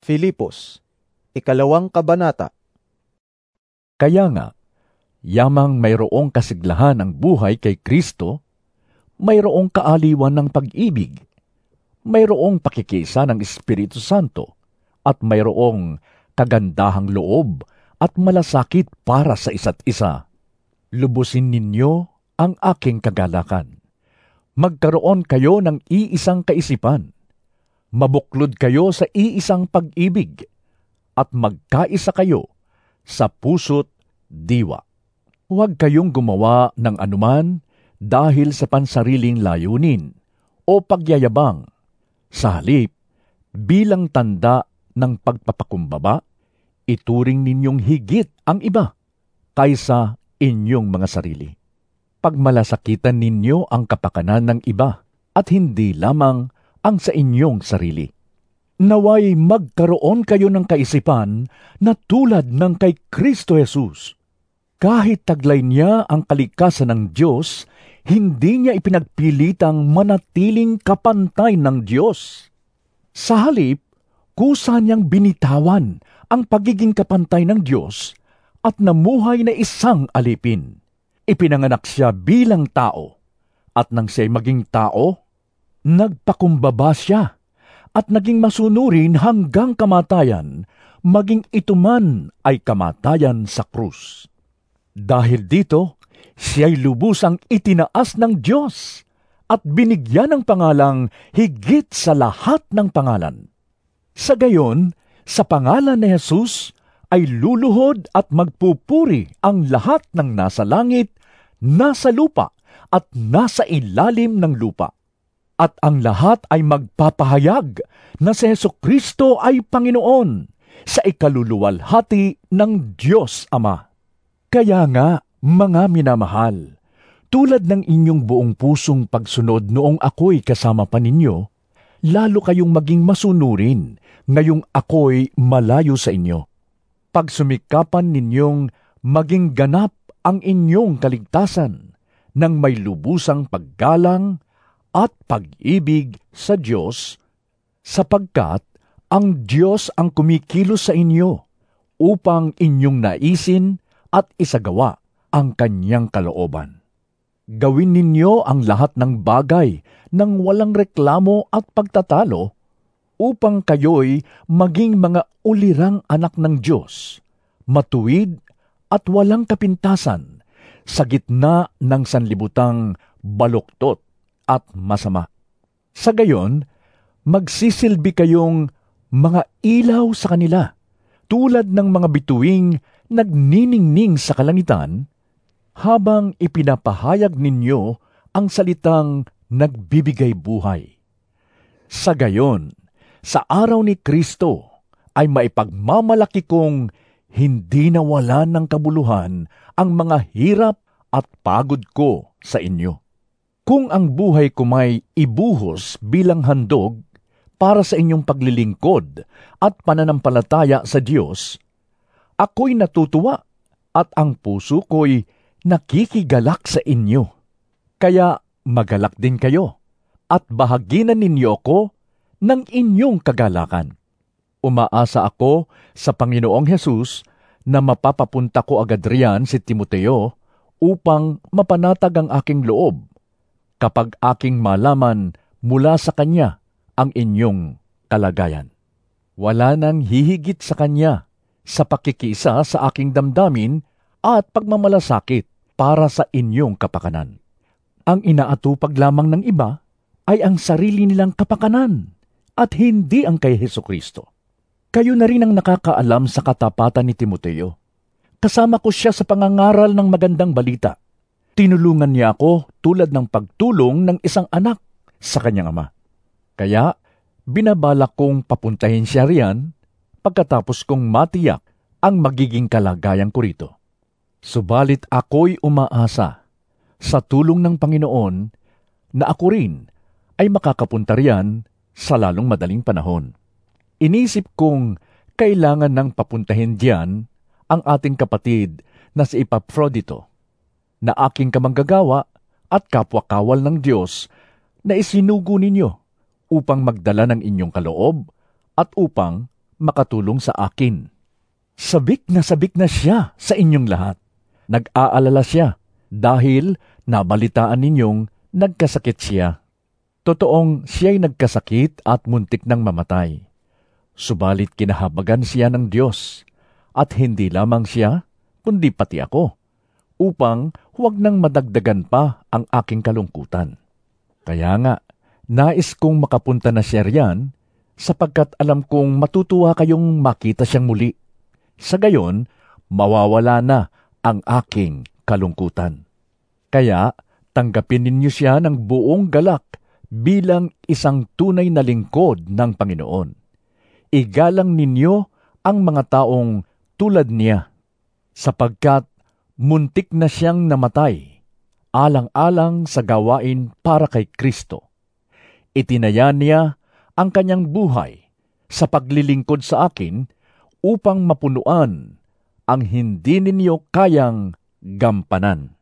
Filipos, 2 kabanata. Kaya nga, yamang mayroong kasiglahan ang buhay kay Kristo, mayroong kaaliwan ng pag-ibig, mayroong pakikisa ng Espiritu Santo, at mayroong kagandahang loob at malasakit para sa isa't isa. Lubusin ninyo ang aking kagalakan. Magkaroon kayo ng iisang kaisipan. Mabuklod kayo sa iisang pag-ibig at magkaisa kayo sa puso't diwa. Huwag kayong gumawa ng anuman dahil sa pansariling layunin o pagyayabang. Sa halip, bilang tanda ng pagpapakumbaba, ituring ninyong higit ang iba kaysa inyong mga sarili. Pagmalasakitan ninyo ang kapakanan ng iba at hindi lamang ang sa inyong sarili. Naway magkaroon kayo ng kaisipan na tulad ng kay Kristo Jesus. Kahit taglay niya ang kalikasan ng Diyos, hindi niya ipinagpilitang manatiling kapantay ng Diyos. Sa halip, kusa niyang binitawan ang pagiging kapantay ng Diyos at namuhay na isang alipin. Ipinanganak siya bilang tao, at nang siya'y maging tao, nagpakumbaba siya at naging masunurin hanggang kamatayan, maging ito man ay kamatayan sa krus. Dahil dito, siya'y lubusang itinaas ng Diyos at binigyan ng pangalang higit sa lahat ng pangalan. Sa gayon, sa pangalan ni Jesus ay luluhod at magpupuri ang lahat ng nasa langit, nasa lupa at nasa ilalim ng lupa. At ang lahat ay magpapahayag na si Jesucristo ay Panginoon sa ikaluluwalhati ng Diyos Ama. Kaya nga, mga minamahal, tulad ng inyong buong pusong pagsunod noong ako'y kasama pa ninyo, lalo kayong maging masunurin ngayong ako'y malayo sa inyo. Pagsumikapan ninyong maging ganap ang inyong kaligtasan ng may lubusang paggalang at pag-ibig sa Diyos, sapagkat ang Diyos ang kumikilos sa inyo upang inyong naisin at isagawa ang kanyang kalooban. Gawin ninyo ang lahat ng bagay ng walang reklamo at pagtatalo upang kayo'y maging mga ulirang anak ng Diyos, matuwid at walang kapintasan sa gitna ng sanlibutang baluktot at masama. Sa gayon, magsisilbi kayong mga ilaw sa kanila, tulad ng mga bituing nagniningning sa kalangitan, habang ipinapahayag ninyo ang salitang nagbibigay buhay. Sa gayon, sa araw ni Kristo ay maipagmamalaki kong hindi nawalan ng kabuluhan ang mga hirap at pagod ko sa inyo. Kung ang buhay ko may ibuhos bilang handog para sa inyong paglilingkod at pananampalataya sa Diyos, ako'y natutuwa at ang puso ko'y nakikigalak sa inyo. Kaya magalak din kayo at bahaginan ninyo ako ng inyong kagalakan. Umaasa ako sa Panginoong Hesus na mapapapunta ko agad riyan si Timoteo upang mapanatag ang aking loob kapag aking malaman mula sa kanya ang inyong kalagayan. Wala nang hihigit sa kanya sa pakikisa sa aking damdamin at pagmamalasakit para sa inyong kapakanan. Ang inaatupag lamang ng iba ay ang sarili nilang kapakanan at hindi ang kay Hesukristo. Kayo na rin ang nakakaalam sa katapatan ni Timoteo. Kasama ko siya sa pangangaral ng magandang balita. Tinulungan niya ako tulad ng pagtulong ng isang anak sa kanyang ama. Kaya, binabalak kong papuntahin siya riyan pagkatapos kong matiyak ang magiging kalagayan ko rito. Subalit ako'y umaasa sa tulong ng Panginoon na ako rin ay makakapunta riyan sa lalong madaling panahon. Inisip kong kailangan ng papuntahin diyan ang ating kapatid na si Epaprodito, na aking kamanggagawa at kapwa-kawal ng Diyos na isinugo ninyo upang magdala ng inyong kaloob at upang makatulong sa akin. Sabik na siya sa inyong lahat. Nag-aalala siya dahil nabalitaan ninyong nagkasakit siya. Totoong siya'y nagkasakit at muntik ng mamatay. Subalit kinahabagan siya ng Diyos, at hindi lamang siya, kundi pati ako, upang huwag nang madagdagan pa ang aking kalungkutan. Kaya nga, nais kong makapunta na siya riyan, sapagkat alam kong matutuwa kayong makita siyang muli. Sa gayon, mawawala na ang aking kalungkutan. Kaya, tanggapin ninyo siya ng buong galak bilang isang tunay na lingkod ng Panginoon. Igalang ninyo ang mga taong tulad niya, sapagkat muntik na siyang namatay, alang-alang sa gawain para kay Kristo. Itinaya niya ang kanyang buhay sa paglilingkod sa akin upang mapunuan ang hindi ninyo kayang gampanan.